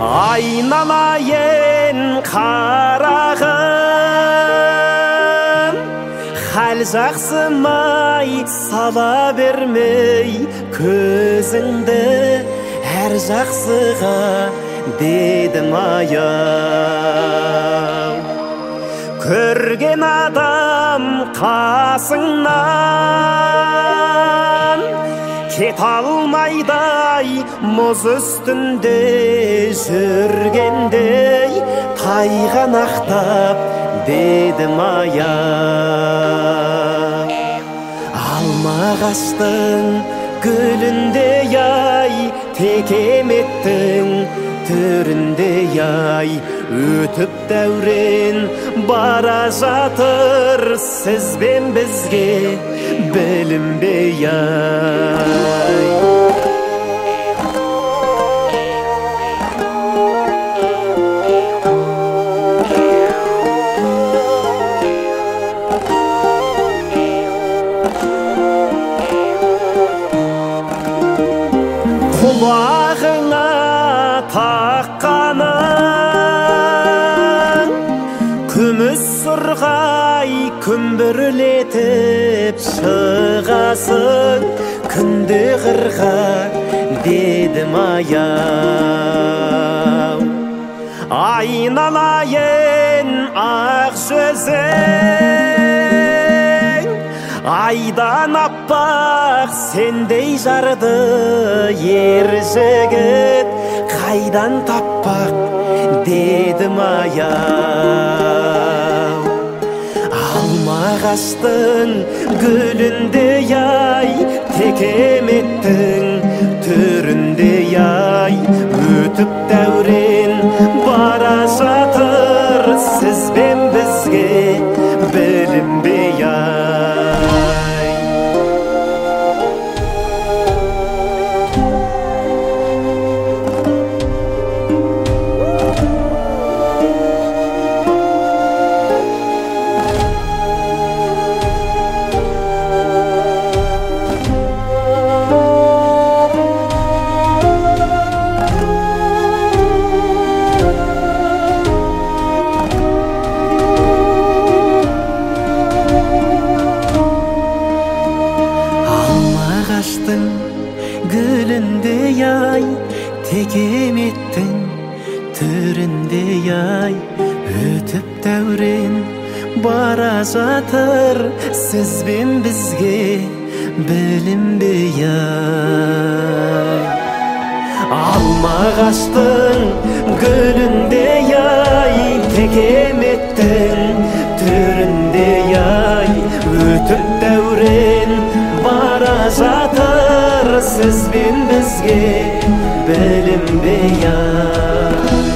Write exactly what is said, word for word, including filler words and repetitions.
айналайын қарағым, хәл жақсымай сала бермей көзіңді әр жақсыға дедім аяу. Көрген адам қасыңнан кет алмайдай мұз үстінде жүргендей тайғанақтап дедім аяу. Алмағаштың гүліндей ай, текеметтің түріндей ай, өтіп дәурен бара жатыр сіз бен бізге білінбей ай. Құлағыңа таққаның күміс сұрғай күмбірлетіп шығасың күнде қырға дедім аяу. Айналайын ақ жүзің, айдан аппақ сендей жарды ер жігіт қайдан таппақ дедім аяу. Алмағаштың гүліндей ай, текеметтің түріндей ай, өтіп дәурен бара жатыр сіз бен бізге білінбей ай. Алмағаштың гүліндей ай, текеметтің түріндей ай, өтіп дәурен бара жатыр сіз бен бізге білінбей ай. Алмағаштың гүліндей ай, текеметтің түріндей ай, өтіп дәурен бара жатыр сіз бен бізге білінбей ай.